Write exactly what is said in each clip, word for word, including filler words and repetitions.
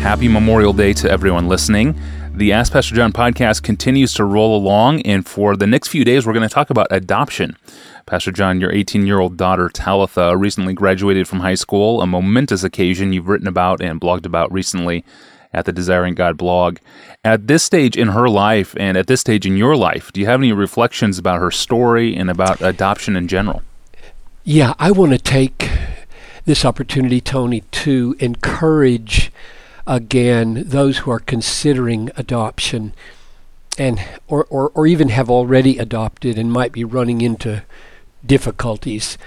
Happy Memorial Day to everyone listening. The Ask Pastor John podcast continues to roll along, and for the next few days, we're going to talk about adoption. Pastor John, your eighteen-year-old daughter, Talitha, recently graduated from high school, a momentous occasion you've written about and blogged about recently at the Desiring God blog. At this stage in her life, and at this stage in your life, do you have any reflections about her story and about adoption in general? Yeah, I want to take this opportunity, Tony, to encourage again those who are considering adoption and or, or, or even have already adopted and might be running into difficulties.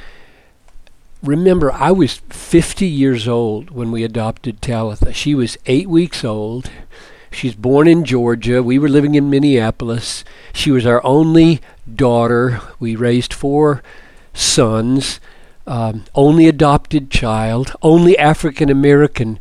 Remember, I was fifty years old when we adopted Talitha. She was eight weeks old. She's born in Georgia. We were living in Minneapolis. She was our only daughter. We raised four sons. Um, only adopted child, only African-American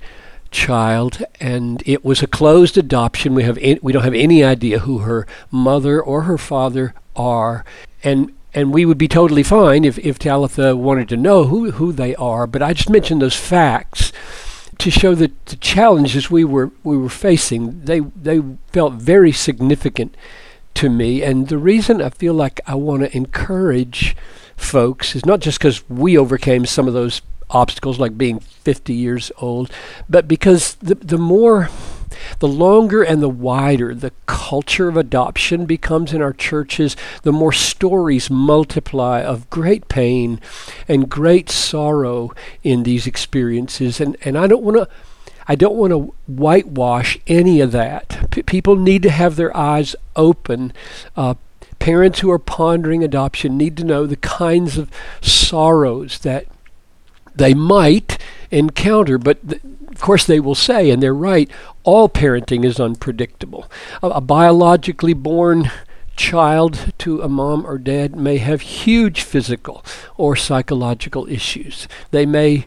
child, and it was a closed adoption. We have any, we don't have any idea who her mother or her father are, and and we would be totally fine if, if Talitha wanted to know who, who they are. But I just mentioned those facts to show that the challenges we were we were facing, they they felt very significant to me. And the reason I feel like I want to encourage folks is not just because we overcame some of those obstacles like being fifty years old, but because the the more, the longer and the wider the culture of adoption becomes in our churches, the more stories multiply of great pain and great sorrow in these experiences. And, and I don't want to I don't want to whitewash any of that. P- people need to have their eyes open. Uh, Parents who are pondering adoption need to know the kinds of sorrows that they might encounter, but th- of course they will say, and they're right, all parenting is unpredictable. A, a biologically born child to a mom or dad may have huge physical or psychological issues. They may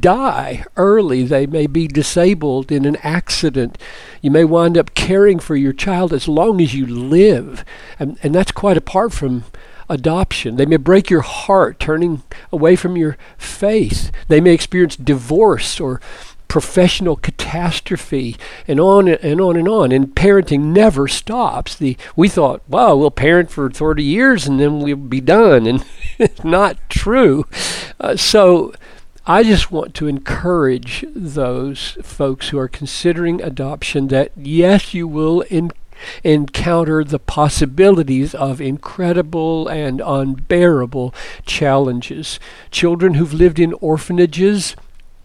die early. They may be disabled in an accident. You may wind up caring for your child as long as you live. And, and that's quite apart from adoption. They may break your heart, turning away from your faith. They may experience divorce or professional catastrophe, and on and on and on. And parenting never stops. The we thought, wow, we'll parent for thirty years and then we'll be done, and it's not true. Uh, so I just want to encourage those folks who are considering adoption that yes, you will in, encounter the possibilities of incredible and unbearable challenges. Children who've lived in orphanages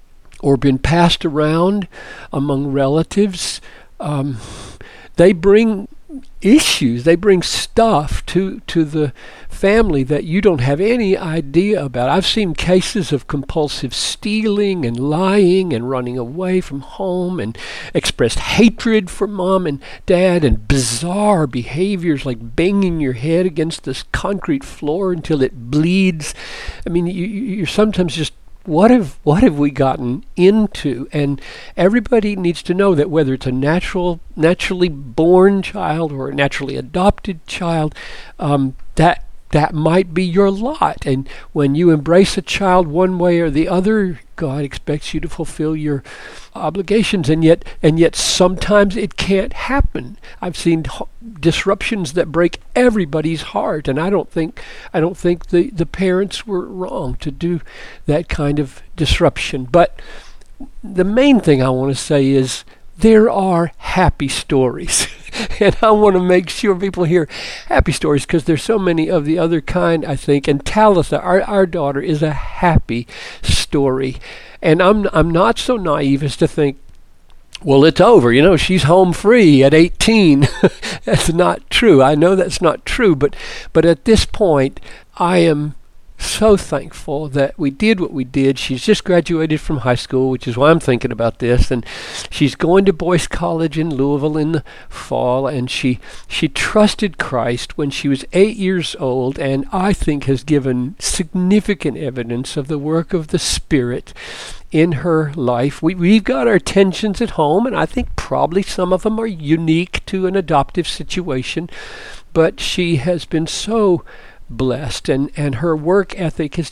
or been passed around among relatives, um, they bring issues, they bring stuff to to the family that you don't have any idea about. I've seen cases of compulsive stealing and lying and running away from home and expressed hatred for mom and dad and bizarre behaviors like banging your head against this concrete floor until it bleeds. I mean, you, you're sometimes just What have what have we gotten into? And everybody needs to know that whether it's a natural, naturally born child or a naturally adopted child, um, that that might be your lot. And when you embrace a child one way or the other, God expects you to fulfill your obligations. And yet, and yet, sometimes it can't happen. I've seen ho- disruptions that break everybody's heart, and I don't think I don't think the, the parents were wrong to do that kind of disruption. But the main thing I want to say is there are happy stories. And I want to make sure people hear happy stories because there's so many of the other kind, I think. And Talitha, our, our daughter, is a happy story. And I'm I'm not so naive as to think, well, it's over. You know, she's home free at eighteen. That's not true. I know that's not true. But but at this point, I am so thankful that we did what we did. She's just graduated from high school, which is why I'm thinking about this, and she's going to Boyce College in Louisville in the fall, and she she trusted Christ when she was eight years old, and I think has given significant evidence of the work of the Spirit in her life. We, we've got our tensions at home, and I think probably some of them are unique to an adoptive situation, but she has been so blessed, and, and her work ethic is just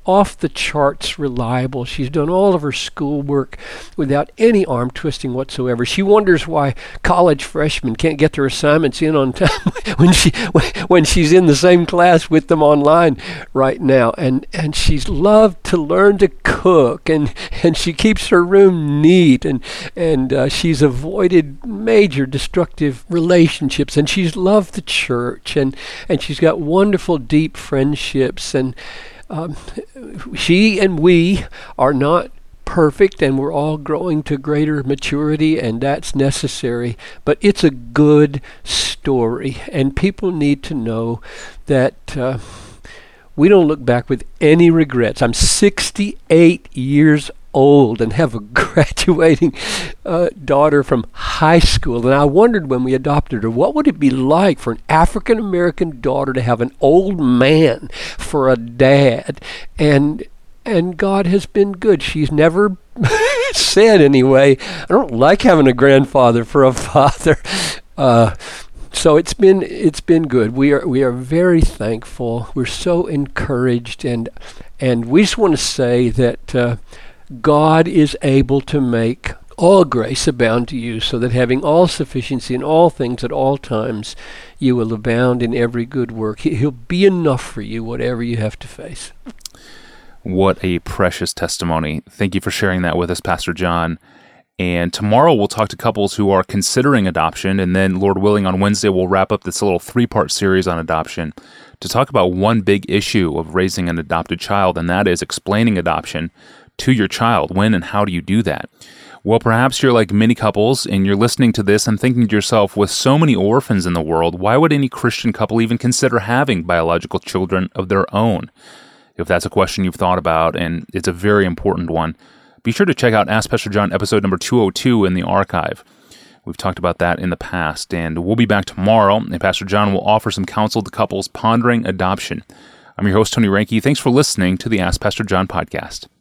off the charts reliable. She's done all of her schoolwork without any arm twisting whatsoever. She wonders why college freshmen can't get their assignments in on time when she when she's in the same class with them online right now. And and she's loved to learn to cook, and and she keeps her room neat, and and uh, she's avoided major destructive relationships, and she's loved the church, and and she's got wonderful deep friendships, and um, she and we are not perfect, and we're all growing to greater maturity, and that's necessary, but it's a good story, and people need to know that uh, we don't look back with any regrets. I'm sixty-eight years old and have a graduating uh, daughter from high school, and I wondered when we adopted her, what would it be like for an African American daughter to have an old man for a dad? And and God has been good. She's never said anyway, I don't like having a grandfather for a father. Uh, so it's been it's been good. We are we are very thankful. We're so encouraged, and and we just want to say that uh, God is able to make all grace abound to you, so that having all sufficiency in all things at all times, you will abound in every good work. He, he'll be enough for you, whatever you have to face. What a precious testimony. Thank you for sharing that with us, Pastor John. And tomorrow we'll talk to couples who are considering adoption, and then, Lord willing, on Wednesday we'll wrap up this little three-part series on adoption to talk about one big issue of raising an adopted child, and that is explaining adoption to your child. When and how do you do that? Well, perhaps you're like many couples, and you're listening to this and thinking to yourself, with so many orphans in the world, why would any Christian couple even consider having biological children of their own? If that's a question you've thought about, and it's a very important one, be sure to check out Ask Pastor John episode number two oh two in the archive. We've talked about that in the past, and we'll be back tomorrow, and Pastor John will offer some counsel to couples pondering adoption. I'm your host, Tony Reinke. Thanks for listening to the Ask Pastor John podcast.